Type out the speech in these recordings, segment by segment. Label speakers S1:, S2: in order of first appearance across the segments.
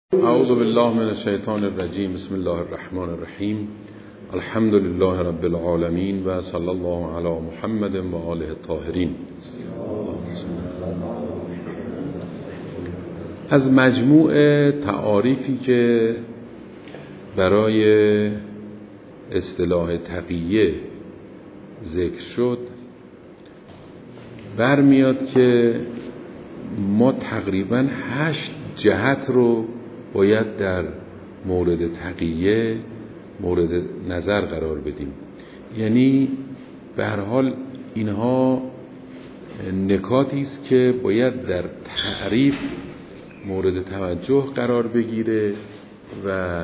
S1: اعوذ بالله من الشیطان الرجیم. بسم الله الرحمن الرحیم. الحمد لله رب العالمین و صلی الله علی محمد و آله الطاهرین. از مجموع تعاریفی که برای اصطلاح تقیه ذکر شد برمیاد که ما تقریباً 8 جهت رو باید در مورد تقیه مورد نظر قرار بدیم. یعنی به هر حال اینها نکاتی است که باید در تعریف مورد توجه قرار بگیره و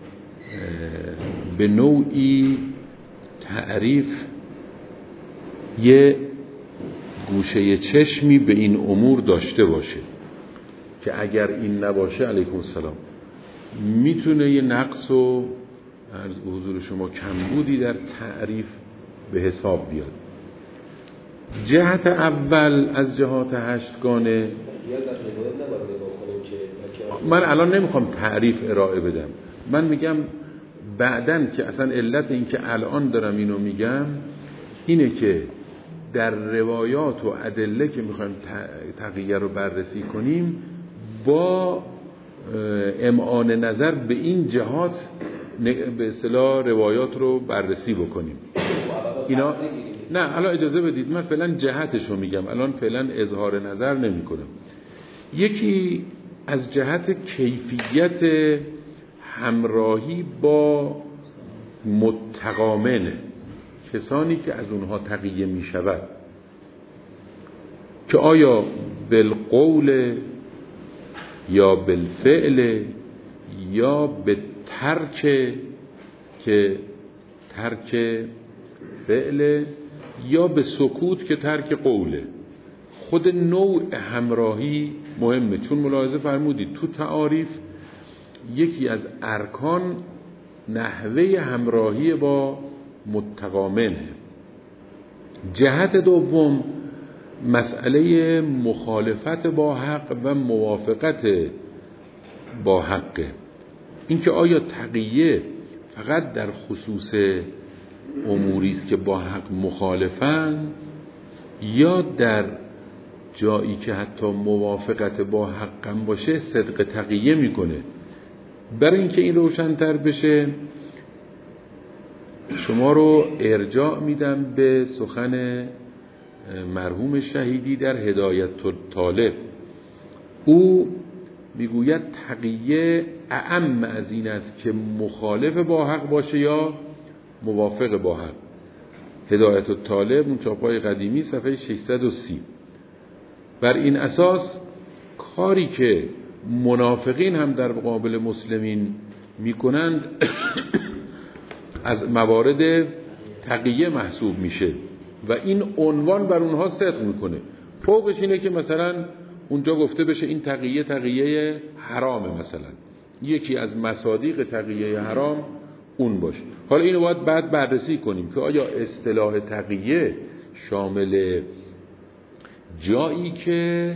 S1: به نوعی تعریف یه گوشه چشمی به این امور داشته باشه که اگر این نباشه علیکم السلام میتونه یه نقص و عرض به حضور شما کمبودی در تعریف به حساب بیاد. جهت اول از جهات 8 گانه من الان نمیخوام تعریف ارائه بدم، من میگم بعدن که اصلا علت این که الان دارم اینو میگم اینه که در روایات و ادله که میخوایم تقیه رو بررسی کنیم با امعان نظر به این جهات به اصطلاح روایات رو بررسی بکنیم. اینا نه الان اجازه بدید من فعلا جهتش رو میگم، الان فعلا اظهار نظر نمی کنم. یکی از جهت کیفیت همراهی با متقامن، کسانی که از اونها تقیه می شود، که آیا بالقول یا بالفعل یا به ترک که ترک فعل یا به سکوت که ترک قوله. خود نوع همراهی مهمه، چون ملاحظه فرمودید تو تعاریف یکی از ارکان نحوه همراهی با متقامنه. جهت دوم مسئله مخالفت با حق و موافقت با حق. این که آیا تقیه فقط در خصوص اموری است که با حق مخالفن یا در جایی که حتی موافقت با حق هم باشه صدق تقیه میکنه. برای اینکه این روشن‌تر بشه شما رو ارجاع میدم به سخن مرحوم شهیدی در هدایت الطالب. او میگوید تقیه اعم از این است که مخالف با حق باشه یا موافق با حق. هدایت الطالب اون چاپای قدیمی صفحه 630. بر این اساس کاری که منافقین هم در مقابل مسلمین میکنند از موارد تقیه محسوب میشه و این عنوان بر اونها صدق میکنه. فوقش اینه که مثلا اونجا گفته بشه این تقیه حرامه، مثلا یکی از مصادیق تقیه حرام اون باشه. حالا اینو باید بعد بررسی کنیم که آیا اصطلاح تقیه شامل جایی که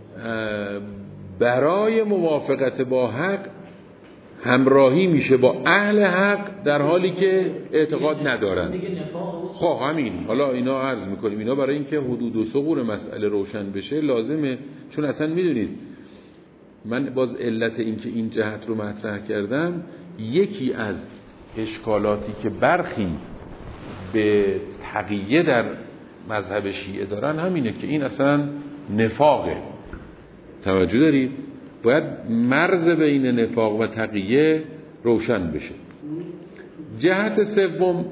S1: برای موافقت با حق همراهی میشه با اهل حق در حالی که اعتقاد ندارن. خب همین حالا اینا عرض میکنیم، اینا برای اینکه حدود و ثغور مسئله روشن بشه لازمه، چون اصلا میدونید من باز علت این که این جهت رو مطرح کردم، یکی از اشکالاتی که برخی به تقیه در مذهب شیعه دارن همینه که این اصلا نفاقه. توجه دارید؟ باید مرز بین نفاق و تقیه روشن بشه. جهت سوم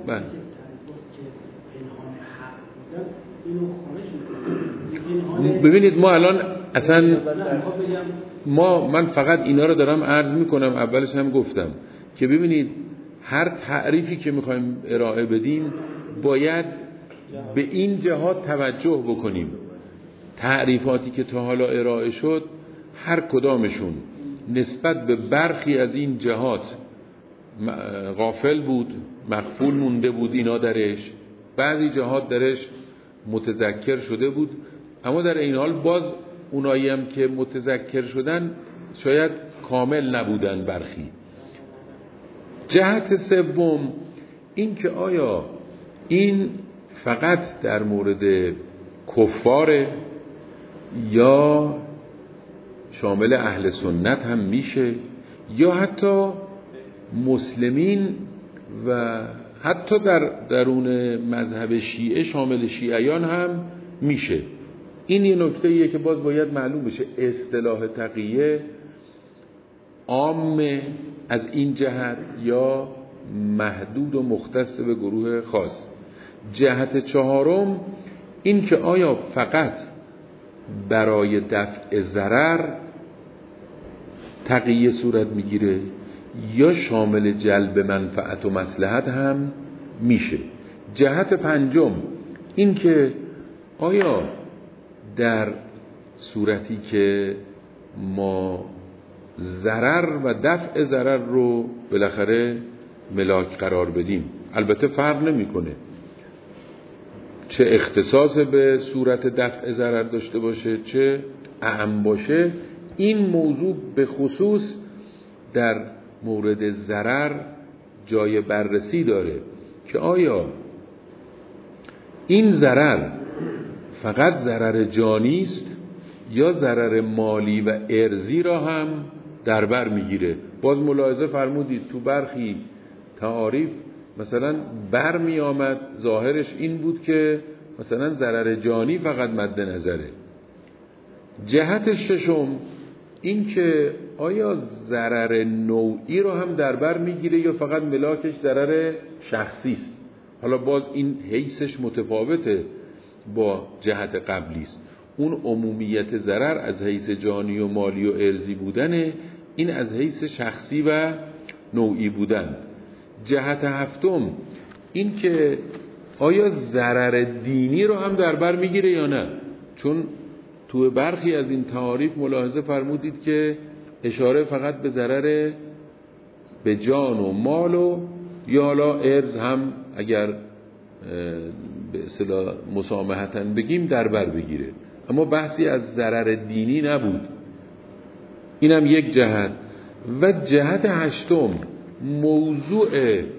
S1: ببینید ما الان اصلا من فقط اینا رو دارم عرض میکنم، اولش هم گفتم که ببینید هر تعریفی که میخوایم ارائه بدیم باید به این جهات توجه بکنیم. تعریفاتی که تا حالا ارائه شد هر کدامشون نسبت به برخی از این جهات غافل بود، مغفول مونده بود اینا درش، بعضی جهات درش متذکر شده بود، اما در این حال باز اونایی هم که متذکر شدن شاید کامل نبودن برخی. جهت سوم این که آیا این فقط در مورد کفاره یا شامل اهل سنت هم میشه یا حتی مسلمین و حتی در درون مذهب شیعه شامل شیعیان هم میشه. این یه نکته‌ایه که باز باید معلوم بشه. اصطلاح تقیه عام از این جهت یا محدود و مختص به گروه خاص. جهت چهارم این که آیا فقط برای دفع ضرر تقیه صورت میگیره یا شامل جلب منفعت و مصلحت هم میشه. جهت پنجم این که آیا در صورتی که ما ضرر و دفع ضرر رو بالاخره ملاک قرار بدیم، البته فرق نمیکنه چه اختصاص به صورت دفع ضرر داشته باشه چه اعم باشه، این موضوع به خصوص در مورد ضرر جای بررسی داره که آیا این ضرر فقط ضرر جانی است یا ضرر مالی و ارضی را هم در بر میگیره. باز ملاحظه فرمودید تو برخی تعاریف مثلا بر می آمد ظاهرش این بود که مثلا ضرر جانی فقط مد نظره. جهت ششم این که آیا ضرر نوعی رو هم در بر میگیره یا فقط ملاکش ضرر شخصی است. حالا باز این حیثش متفاوته با جهت قبلی است. اون عمومیت ضرر از حیث جانی و مالی و ارضی بودنه، این از حیث شخصی و نوعی بودن. جهت هفتم این که آیا ضرر دینی رو هم در بر میگیره یا نه، چون تو برخی از این تعاریف ملاحظه فرمودید که اشاره فقط به ضرر به جان و مال و یا حالا ارض هم اگر به اصطلاح مسامحتاً بگیم در بر بگیره، اما بحثی از ضرر دینی نبود. اینم یک جهت. و جهت هشتم موضوع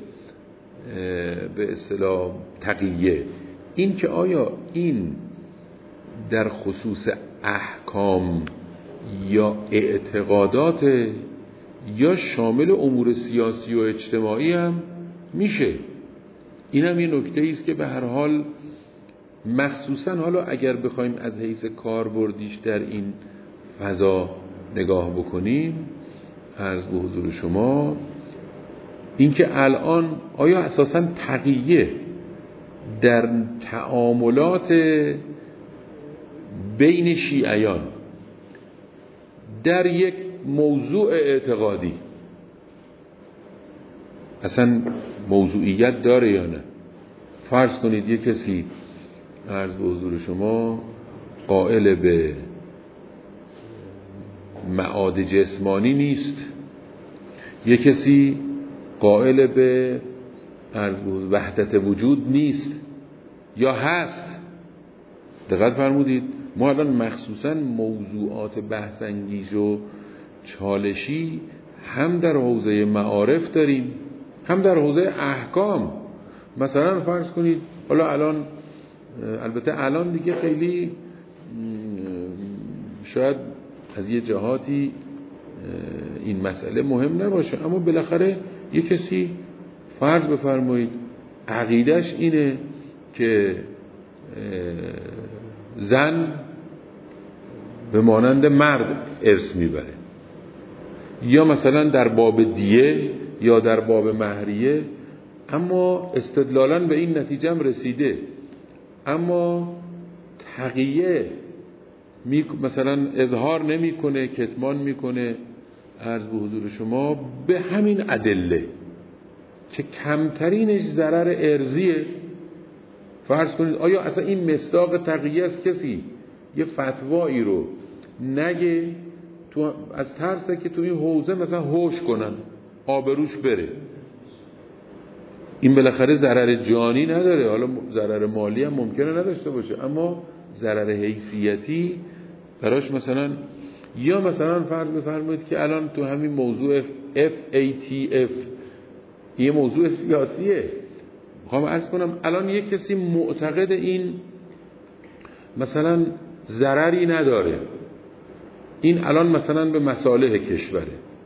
S1: به اصطلاح تقیه، این که آیا این در خصوص احکام یا اعتقادات یا شامل امور سیاسی و اجتماعی هم میشه. اینم یه نکته است که به هر حال مخصوصا حالا اگر بخوایم از حیث کاربردیش در این فضا نگاه بکنیم، عرض به حضور شما این که الان آیا اساساً تقیه در تعاملات بین شیعیان در یک موضوع اعتقادی اصلا موضوعیت داره یا نه؟ فرض کنید یک کسی عرض به حضور شما قائل به معاد جسمانی نیست، یک کسی قائل به عرض به وحدت وجود نیست یا هست. دقت فرمودید ما الان مخصوصا موضوعات بحث انگیز و چالشی هم در حوزه معارف داریم هم در حوزه احکام. مثلا فرض کنید حالا الان البته الان دیگه خیلی شاید از یه جهاتی این مسئله مهم نباشه، اما بالاخره یه کسی فرض بفرمایید عقیدش اینه که زن به مانند مرد ارث میبره، یا مثلا در باب دیه یا در باب مهریه، اما استدلالاً به این نتیجه هم رسیده، اما تقیه مثلا اظهار نمیکنه، کتمان میکنه عرض به حضور شما به همین ادله که کمترینش ضرر ارضیه. فرض کنید آیا اصلا این مصداق تقیه است کسی یه فتوایی رو نگه تو از ترسه که تو این حوزه مثلا هوش کنن آبروش بره؟ این بالاخره ضرر جانی نداره، حالا ضرر مالی هم ممکنه نداشته باشه، اما ضرر حیثیتی براش مثلا یا مثلا فرض بفرمایید که الان تو همین موضوع FATF یه موضوع سیاسیه، میخوام عرض کنم الان یک کسی معتقد این مثلا ضرری نداره، این الان مثلا به مصالح کشوره،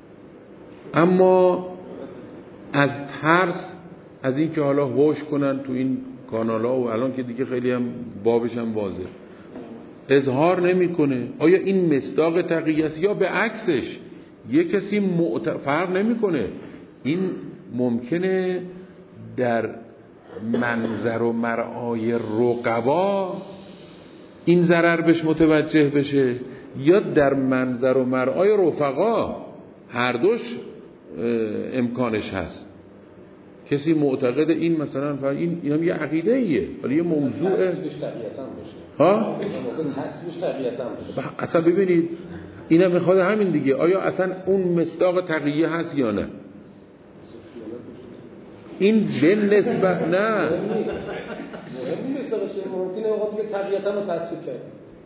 S1: اما از ترس از این که حالا هوش کنن تو این کانال‌ها و الان که دیگه خیلی هم بابش هم واضح اظهار نمیکنه. آیا این مصداق تقیه است یا به عکسش یک کسی فرق نمیکنه؟ این ممکنه در منظر و مرعای رقبا این ضرر بهش متوجه بشه یا در منظر و مرعای رفقا، هر دوش امکانش هست. کسی معتقد این مثلا این هم یه عقیده ایه، ولی یه موضوع ها اصلا ببینید اینا میخواد همین دیگه، آیا اصلا اون مصداق تقیه هست یا نه؟ این به نسبت نه
S2: مهم نیست، ممکنه وقتی که تقیه‌تن رو تصفیه کرد.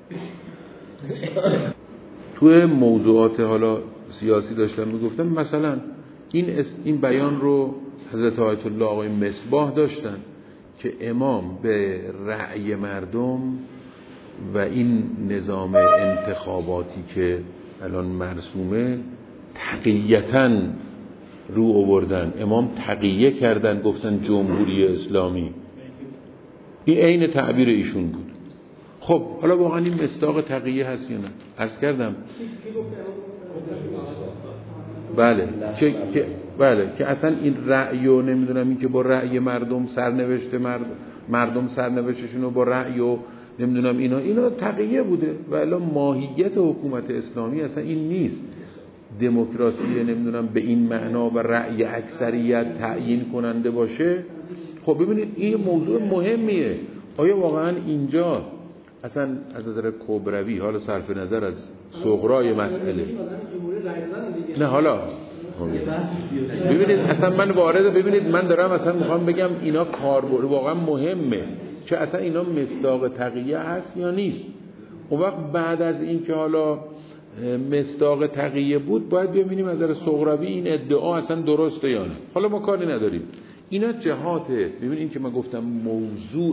S1: توی موضوعات حالا سیاسی داشتم میگفتم مثلا این بیان رو حضرت آیت الله آقای مصباح داشتن که امام به رأی مردم و این نظام انتخاباتی که الان مرسومه تقییتاً رو آوردن، امام تقیه کردن، گفتن جمهوری اسلامی. این عین تعبیر ایشون بود. خب حالا واقعا این مصداق تقیه هست یا نه؟ عرض کردم بله که اصلا این رأی و نمیدونم این که با رأی مردم سرنوشت مردم سرنوشتشون رو با رأی و نمیدونم اینا تقیه بوده، و الا ماهیت حکومت اسلامی اصلا این نیست. دموکراسی نمیدونم به این معنا و رأی اکثریت تعیین کننده باشه. خب ببینید این موضوع مهمیه. آیا واقعا اینجا اصلا از نظر کبروی، حالا صرف نظر از صغرای مسئله، نه حالا ببینید اصلا من دارم اصلا میخوام بگم اینا کاربرد واقعا مهمه که اصلا اینا مصداق تقیه هست یا نیست. اون وقت بعد از این که حالا مصداق تقیه بود باید ببینیم از نظر صغروی این ادعا اصلا درسته یا نه. حالا ما کاری نداریم، اینا جهاته. ببینید که من گفتم موضوع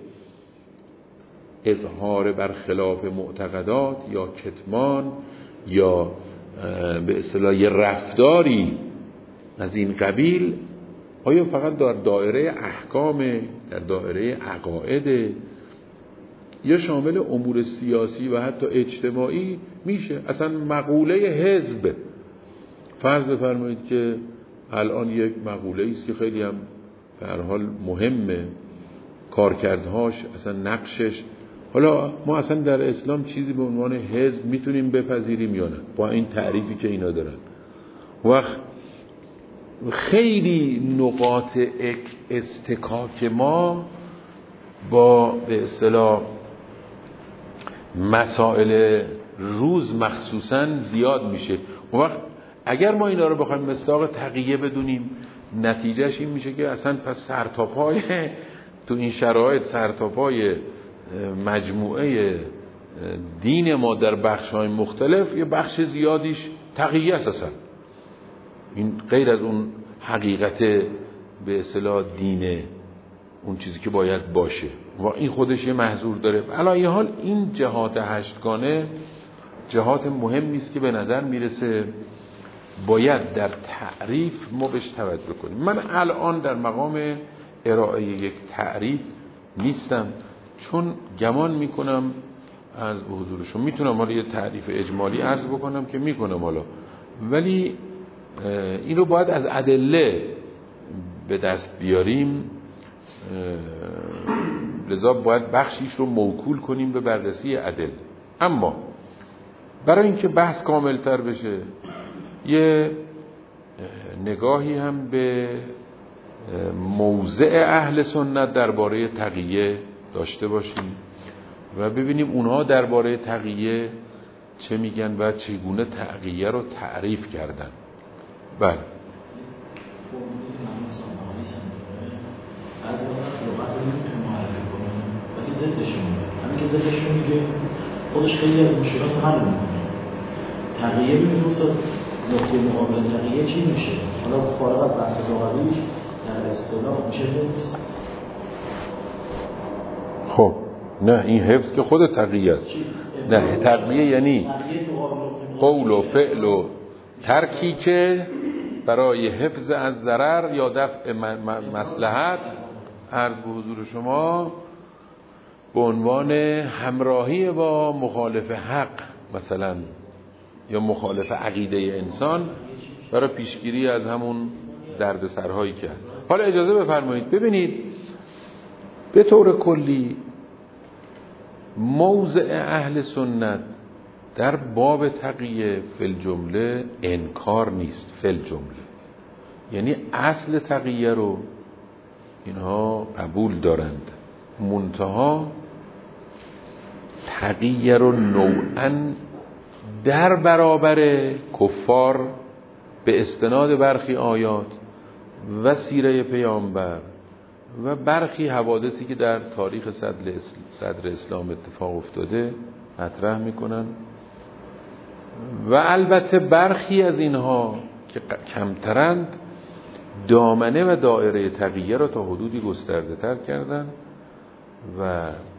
S1: اظهار برخلاف معتقدات یا کتمان یا به اصطلاح یه رفتاری از این قبیل آیا فقط در دایره احکام، در دایره عقاید، یا شامل امور سیاسی و حتی اجتماعی میشه؟ اصلا مقوله حزب فرض بفرمایید که الان یک مقوله است که خیلی هم به هر حال مهمه، کارکردهاش اصلا نقشش، حالا ما اصلا در اسلام چیزی به عنوان حزب میتونیم بپذیریم یا نه با این تعریفی که اینا دارن؟ وقت خیلی نقاط استکاک ما با به اصطلاح مسائل روز مخصوصا زیاد میشه. وقت اگر ما اینا رو بخوایم مصداق تقیه بدونیم، نتیجهش این میشه که اصلا پس سرتاپای تو این شرایط سرتاپای مجموعه دین ما در بخش‌های مختلف یه بخش زیادیش تقیه است. اصلا این غیر از اون حقیقت به اصطلاح دینه، اون چیزی که باید باشه، و این خودش یه محظور داره. علی حال این جهات هشتگانه جهات مهمی است که به نظر میرسه باید در تعریف ما بهش توجه کنیم. من الان در مقام ارائه یک تعریف نیستم، چون گمان میکنم از به حضورشون میتونم حالا یه تعریف اجمالی عرض بکنم که میکنم حالا، ولی این رو باید از ادله به دست بیاریم، لذا باید بخشیش رو موکول کنیم به بررسی ادله. اما برای اینکه بحث کاملتر بشه یه نگاهی هم به موضع اهل سنت درباره تقیه داشته باشیم و ببینیم اونها درباره تقیه چه میگن و چگونه تقیه رو تعریف کردن. بله
S3: از اصل لغت رو نمیتونه معرفی کنه، ولی ضدشون همین که ضدشون میگه خودش خیلی از مشکلات حل میکنه. تقیه ببینید استاد نقطه مقابل تقیه چی میشه؟ حالا فارغ از بحث لغویش در اصطلاح میشه حفظ.
S1: خب نه این حفظ که خود تقیه است. نه تقیه یعنی قول و فعل و ترکی که برای حفظ از ضرر یا دفع مصلحت عرض به حضور شما به عنوان همراهی با مخالف حق مثلا یا مخالف عقیده انسان برای پیشگیری از همون دردسرهایی که هست. حالا اجازه بفرمایید ببینید به طور کلی موضع اهل سنت در باب تقیه فی الجمله انکار نیست. فی الجمله یعنی اصل تقیه رو اینها قبول دارند، منتها تقیه رو نوعاً در برابر کفار به استناد برخی آیات و سیره پیامبر و برخی حوادثی که در تاریخ صدر اسلام اتفاق افتاده مطرح میکنن و البته برخی از اینها که کمترند دامنه و دایره تقیه را تا حدودی گسترده تر کردن و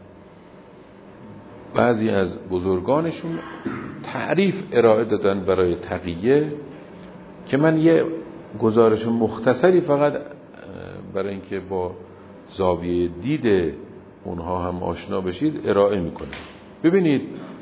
S1: بعضی از بزرگانشون تعریف ارائه دادن برای تقیه که من یه گزارش مختصری فقط برای اینکه با زاویه دید اونها هم آشنا بشید ارائه میکنم. ببینید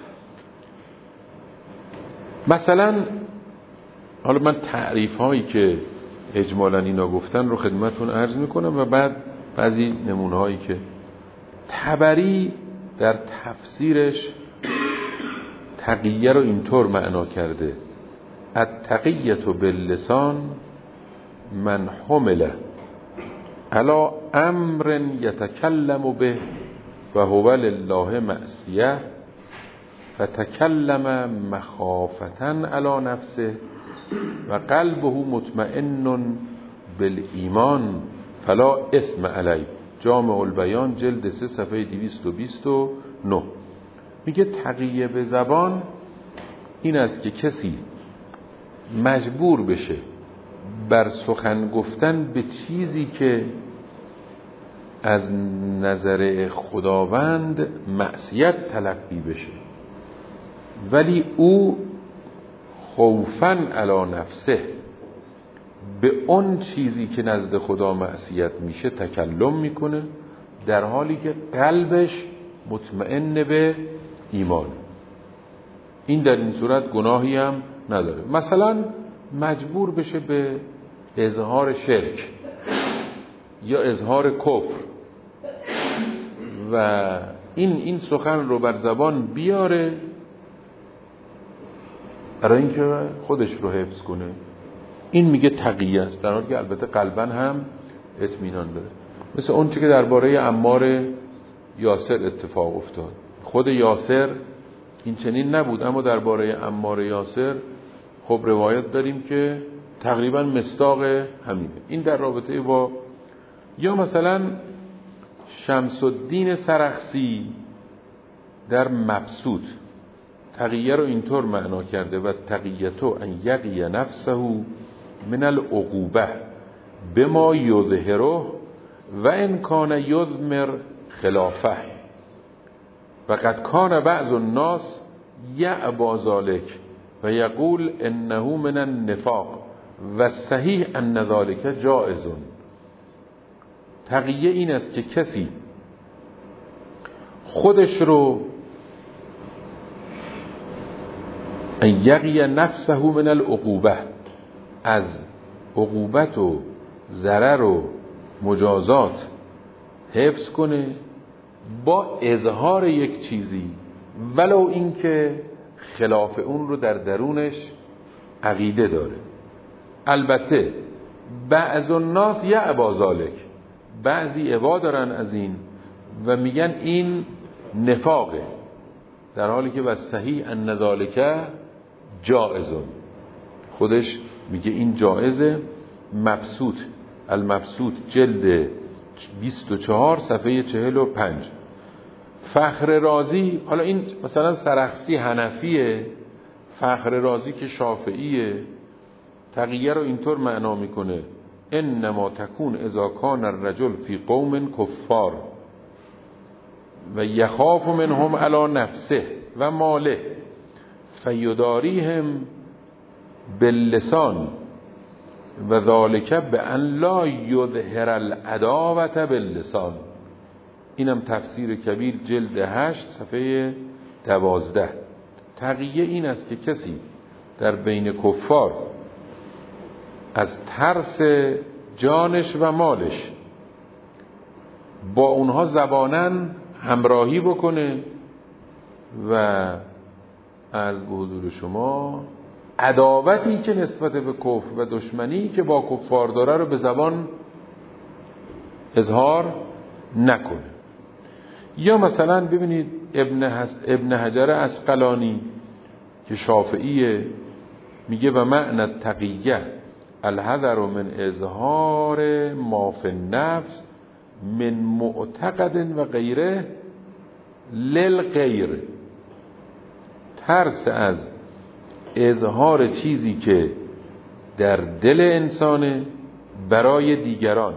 S1: مثلا حالا من تعریف هایی که اجمالاً اینا گفتن رو خدمتتون عرض میکنم و بعد بعضی نمونه هایی که طبری در تفسیرش تقیه رو اینطور معنا کرده: التقیة باللسان من حمله علی امر یتکلم به و هو لله معصیه فتکلم مخافة علی نفسه و قلبه مطمئن بالایمان فلا اثم علیه. جامع البیان جلد 3 صفحه 229. میگه تقیه به زبان این است که کسی مجبور بشه بر سخن گفتن به چیزی که از نظر خداوند معصیت تلقی بشه، ولی او خوفاً علی نفسه به اون چیزی که نزد خدا معصیت میشه تکلم میکنه، در حالی که قلبش مطمئن به ایمان. این در این صورت گناهی هم نداره. مثلا مجبور بشه به اظهار شرک یا اظهار کفر و این سخن رو بر زبان بیاره برای اینکه خودش رو حفظ کنه. این میگه تقیه است، در حالی که البته قلباً هم اطمینان داره. مثل اون چیزی که درباره عمار یاسر اتفاق افتاد. خود یاسر این چنین نبود، اما درباره عمار یاسر خب روایت داریم که تقریباً مصداق همینه. این در رابطه با یا مثلا شمس الدین سرخسی در مبسوط تقیه رو اینطور معنا کرده: و تقیتو ان یقی نفسه من العقوبه بما یظهره و ان کان یضمر خلافه و قد کان بعض الناس یعبا ذلک و یقول انه من النفاق و صحیح ان ذلک جائز. تقیه این است که کسی خودش رو یقی نفسه من العقوبه، از عقوبت و ضرر و مجازات حفظ کنه با اظهار یک چیزی ولو این که خلاف اون رو در درونش عقیده داره. البته بعض الناس یعبا ذلک، بعضی عبا دارن از این و میگن این نفاقه، در حالی که و صحیح ان ذلک جائزون، خودش میگه این جائزه. مبسوط المبسوط جلد 24 صفحه 45. فخر رازی، حالا این مثلا سرخسی حنفیه، فخر رازی که شافعیه تقیه رو اینطور معنا میکنه: انما تکون اذا کان الرجل فی قوم کفار و یخاف منهم علی نفسه و ماله فیداریهم باللسان و ذالک بأن لا یظهر العداوة باللسان. اینم تفسیر کبیر جلد 8 صفحه 12. تقیه این است که کسی در بین کفار از ترس جانش و مالش با اونها زباناً همراهی بکنه و عرض به حضور شما عداوتی که نسبت به کفر و دشمنی که با کفار داره رو به زبان اظهار نکنه. یا مثلا ببینید ابن حجر عسقلانی که شافعیه میگه و معنی تقیه الحذر من اظهار ما فی النفس من معتقد و غیره للغیر، ترس از اظهار چیزی که در دل انسانه برای دیگران،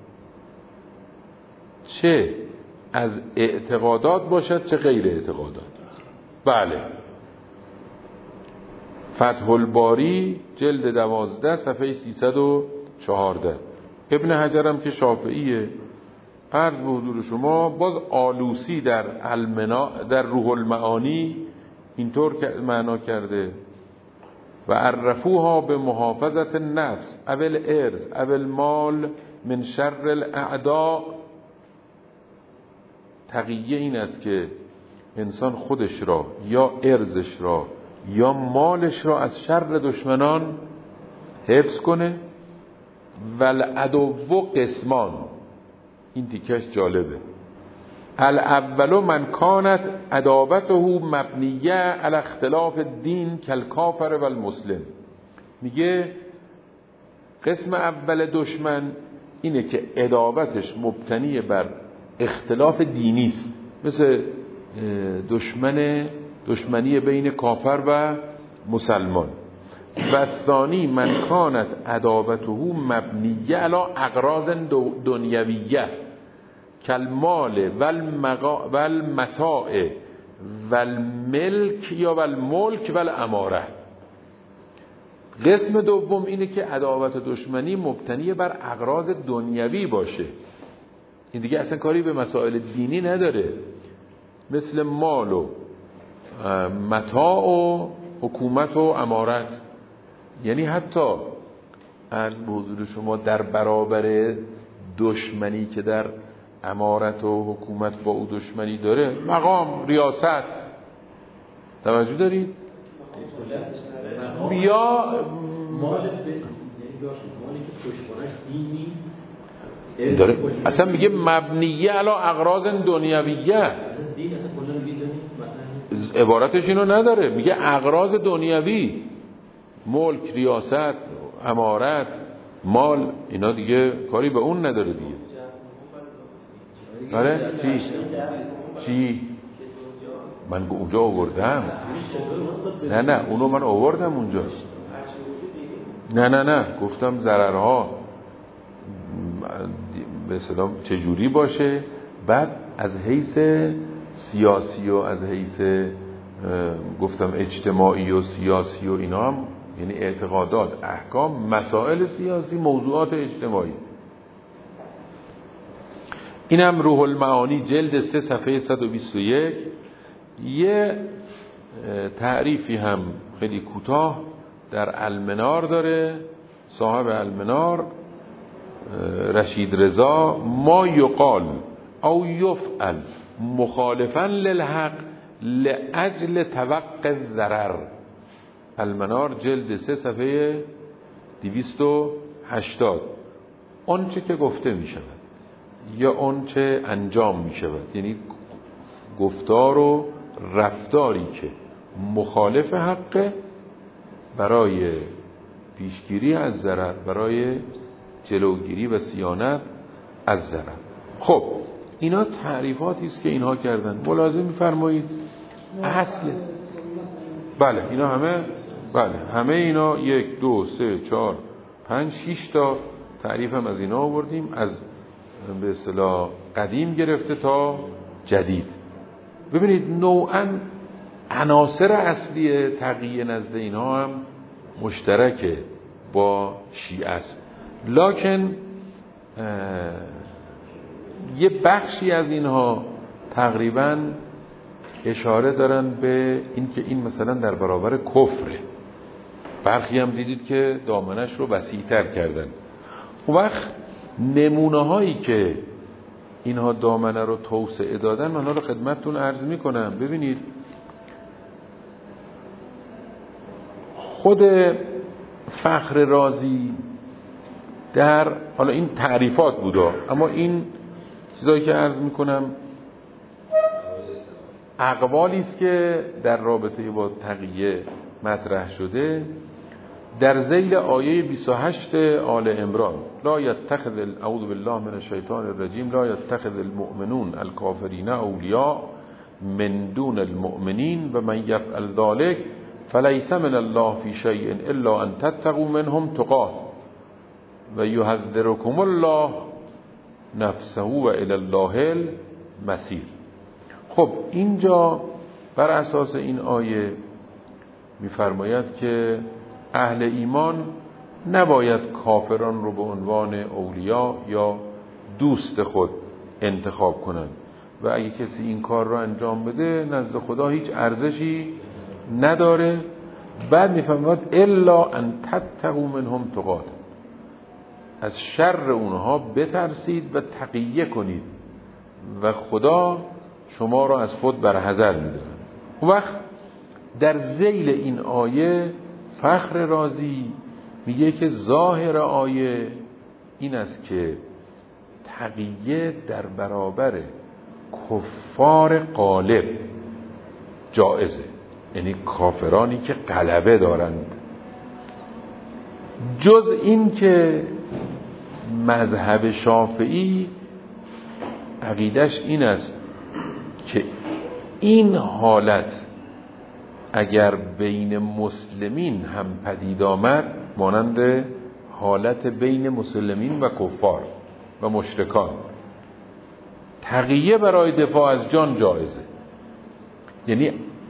S1: چه از اعتقادات باشد چه غیر اعتقادات. بله، فتح الباری جلد 12 صفحه 314. ابن حجر هم که شافعیه عرض به حضور شما باز آلوسی در روح المعانی اینطور معنا کرده: و عرفوها به محافظت النفس اول ارز اول مال من شر الاعداء. تقیه این است که انسان خودش را یا ارزش را یا مالش را از شر دشمنان حفظ کنه. والعدو قسمان، این تیکش جالبه: الاول من کانت عداوته مبنیه علی اختلاف الدین کالکافر و المسلم. میگه قسم اول دشمن اینه که عداوتش مبتنی بر اختلاف دینی است، مثل دشمنی بین کافر و مسلمان. و ثانی من کانت عداوته مبنیه علی اغراض دنیویه کالمال والمتاع والملک یا والملک والاماره. قسم دوم اینه که عداوت دشمنی مبتنی بر اغراض دنیوی باشه، این دیگه اصلا کاری به مسائل دینی نداره، مثل مال و متاع و حکومت و امارت. یعنی حتی عرض به حضور شما در برابر دشمنی که در امارت و حکومت با او دشمنی داره، مقام ریاست، توجه دارید؟ یا
S3: مالی که پشتوانش دین نیست
S1: داره اصلا میگه مبنیه علی اغراض دنیویه، عبارتش اینو نداره، میگه اغراض دنیوی، ملک، ریاست، امارت، مال، اینا دیگه کاری به اون نداره دیگه. آره چی؟ من اونجا آوردم. نه اونو من آوردم اونجا. نه گفتم ضررها به اصطلاح چجوری باشه، بعد از حیث سیاسی و از حیث گفتم اجتماعی و سیاسی و اینا هم، یعنی اعتقادات، احکام، مسائل سیاسی، موضوعات اجتماعی. اینم روح المعانی جلد 3 صفحه 121. یه تعریفی هم خیلی کوتاه در المنار داره صاحب المنار رشید رضا: ما یقال او یفعل مخالفا للحق لاجل توقع الضرر. المنار جلد 3 صفحه 280. اون چه که گفته می شود یا اون چه انجام می شود، یعنی گفتار و رفتاری که مخالف حق برای پیشگیری از ضرر، برای جلوگیری و صیانت از ضرر. خب اینا تعریفاتی است که اینها کردن. ملاحظه می‌فرمایید اصل بله اینا همه اینا 1 2 3 4 5 6 تا تعریف هم از اینا آوردیم، از به اصطلاح قدیم گرفته تا جدید. ببینید نوعاً عناصر اصلی تقیه نزد اینها هم مشترکه با شیعه است، لکن یه بخشی از اینها تقریباً اشاره دارن به این که این مثلا در برابر کفره. برخی هم دیدید که دامنش رو وسیع‌تر کردن. اون وقت نمونه هایی که اینها دامنه رو توسعه دادن من رو خدمتتون عرض میکنم. ببینید خود فخر رازی در، حالا این تعریفات بوده، اما این چیزایی که عرض میکنم اقوالی است که در رابطه با تقیه مطرح شده. در ذیل آیه 28 آل عمران لا یتخذ اعوذ بالله من الشیطان الرجیم لا یتخذ المؤمنون الکافرین اولیاء من دون المؤمنین و من یفعل ذلک فلیس من الله فی شیء الا ان تتقوا منهم تقاه و یحذرکم الله نفسه و الی الله المصیر. خب اینجا بر اساس این آیه می‌فرماید که اهل ایمان نباید کافران رو به عنوان اولیاء یا دوست خود انتخاب کنند و اگه کسی این کار رو انجام بده نزد خدا هیچ ارزشی نداره. بعد می‌فرماید الا ان تتقوا منهم تقاه، از شر اونها بترسید و تقیه کنید و خدا شما را از خود برحذر می‌داره. اون وقت در ذیل این آیه فخر رازی میگه که ظاهر آیه این است که تقیه در برابر کفار غالب جائزه، یعنی کافرانی که غلبه دارند، جز این که مذهب شافعی عقیدش این است که این حالت اگر بین مسلمین هم پدید آمد مانند حالت بین مسلمین و کفار و مشرکان، تقیه برای دفاع از جان جایزه. یعنی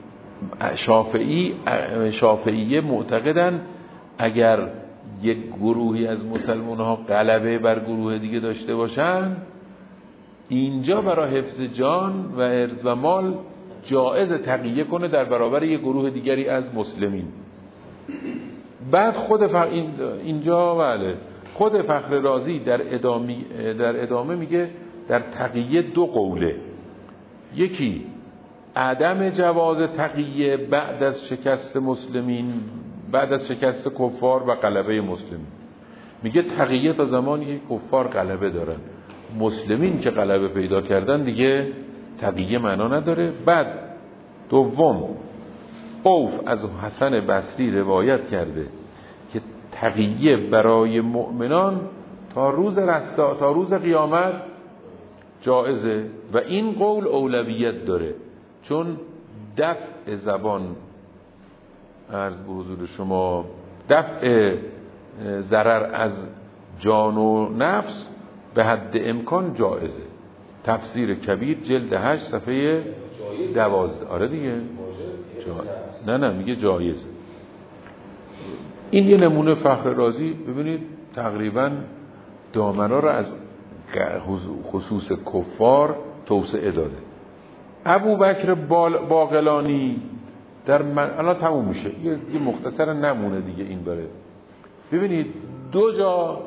S1: شافعیه معتقدن اگر یک گروهی از مسلمان ها غلبه بر گروه دیگه داشته باشن، اینجا برای حفظ جان و ارز و مال جایز تقیه کنه در برابر یک گروه دیگری از مسلمین. بعد اینجا بله خود فخر رازی در ادامه میگه در تقیه 2 قوله. یکی عدم جواز تقیه بعد از شکست مسلمین، بعد از شکست کفار و غلبه مسلمین. میگه تقیه تا زمانی که کفار غلبه دارن، مسلمین که غلبه پیدا کردن دیگه تقیه معنا نداره. بعد دوم اوف از حسن بصری روایت کرده که تقیه برای مؤمنان تا روز قیامت جائزه و این قول اولویت داره، چون دفع زبان عرض به حضور شما دفع ضرر از جان و نفس به حد امکان جائزه. تفسیر کبیر جلد 8 صفحه 12. آره دیگه نه میگه جایزه. این یه نمونه فخر رازی. ببینید تقریبا دامنا رو از خصوص کفار توسعه داده. ابوبکر باقلانی الان تموم میشه، یه مختصر نمونه دیگه این باره. ببینید 2 جا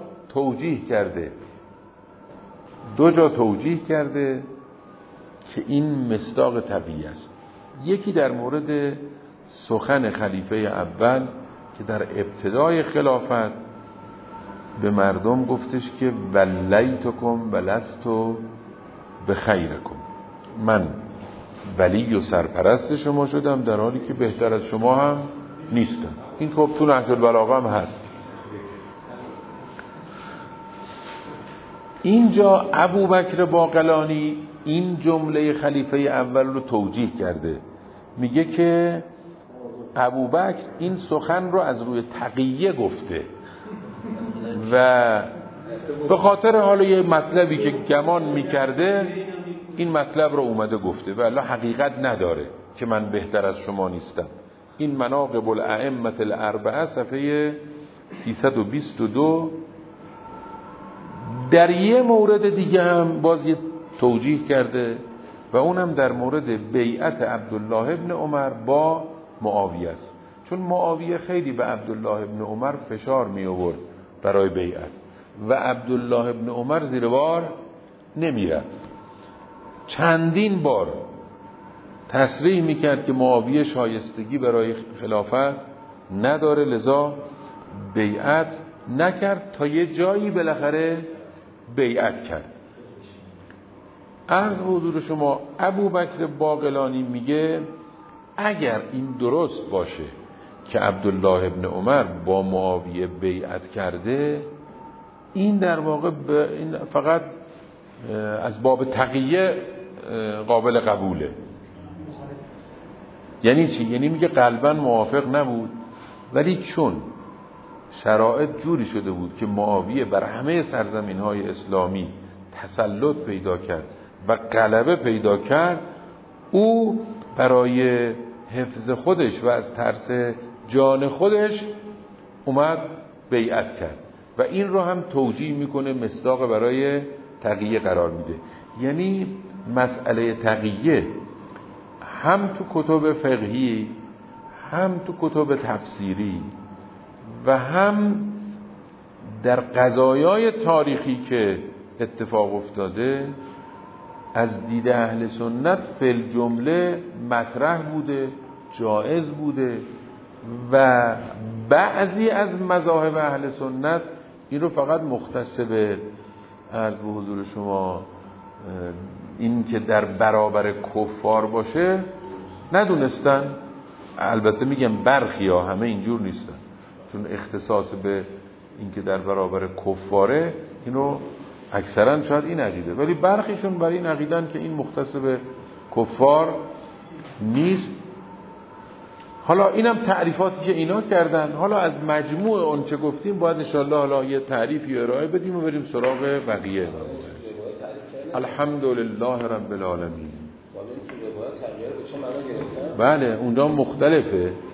S1: توجیه کرده که این مصداق طبیعی است. یکی در مورد سخن خلیفه اول که در ابتدای خلافت به مردم گفتش که ولیتکم ولستو بخیرکم، من ولی و سرپرست شما شدم در حالی که بهتر از شما هم نیستم. این خب تو نهج البلاغه هم هست. اینجا ابوبکر باقلانی این جمله خلیفه اول رو توجیه کرده، میگه که ابوبکر این سخن رو از روی تقیه گفته و به خاطر حالا یه مطلبی که گمان میکرده این مطلب رو اومده گفته و الا حقیقت نداره که من بهتر از شما نیستم. این مناقب الائمه الاربعه صفحه 322. در یه مورد دیگه هم باز یه توجیه کرده و اونم در مورد بیعت عبدالله ابن عمر با معاویه است، چون معاویه خیلی به عبدالله ابن عمر فشار می آورد برای بیعت و عبدالله ابن عمر زیر بار نمی رفت. چندین بار تصریح می کرد که معاویه شایستگی برای خلافت نداره، لذا بیعت نکرد تا یه جایی بالاخره بیعت کرد. عرض به حضور شما ابوبکر باقلانی میگه اگر این درست باشه که عبدالله ابن عمر با معاویه بیعت کرده، این در واقع این فقط از باب تقیه قابل قبوله. یعنی چی؟ یعنی میگه قلبا موافق نبود، ولی چون شرایط جوری شده بود که معاویه بر همه سرزمین‌های اسلامی تسلط پیدا کرد و غلبه پیدا کرد، او برای حفظ خودش و از ترس جان خودش اومد بیعت کرد و این رو هم توجیه میکنه، مصداق برای تقیه قرار میده. یعنی مسئله تقیه هم تو کتب فقهی، هم تو کتب تفسیری و هم در قضایای تاریخی که اتفاق افتاده از دید اهل سنت فی الجمله مطرح بوده، جایز بوده و بعضی از مذاهب اهل سنت این رو فقط مختص به عرض به حضور شما این که در برابر کفار باشه ندونستن. البته میگم برخی ها، همه اینجور نیستن، چون اختصاص به این که در برابر کفاره اینو اکثرا شاید این عقیده، ولی برخیشون برای این عقیدن که این مختص به کفار نیست. حالا اینم تعریفاتی که اینا کردن. حالا از مجموع اون چه گفتیم باید انشاءالله حالا یه تعریفی ارائه بدیم و بریم سراغ بقیه. الحمدلله رب العالمین. بله اونجا مختلفه.